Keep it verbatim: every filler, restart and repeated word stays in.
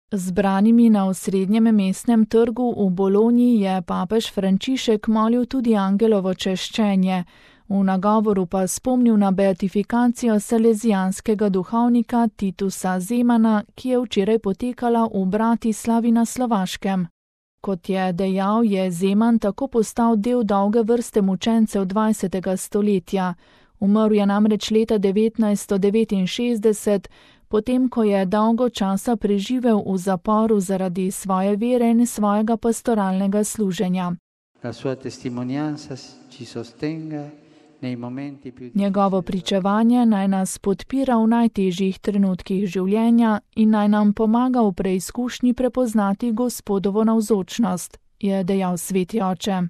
Zbranimi na osrednjem mestnem trgu v Bologni je papež Frančišek molil tudi angelovo češčenje, v nagovoru pa spomnil na beatifikacijo salezijanskega duhovnika Titusa Zemana, ki je včeraj potekala v Bratislavi na Slovaškem. Kot je dejal, je Zeman tako postal del dolge vrste mučencev dvajsetega stoletja. Umrl je namreč leta devetnajststo devetinšestdeset, potem ko je dolgo časa preživel v zaporu zaradi svoje vere in svojega pastoralnega služenja. Njegovo pričevanje naj nas podpira v najtežjih trenutkih življenja in naj nam pomaga v preizkušnji prepoznati Gospodovo navzočnost, je dejal sveti oče.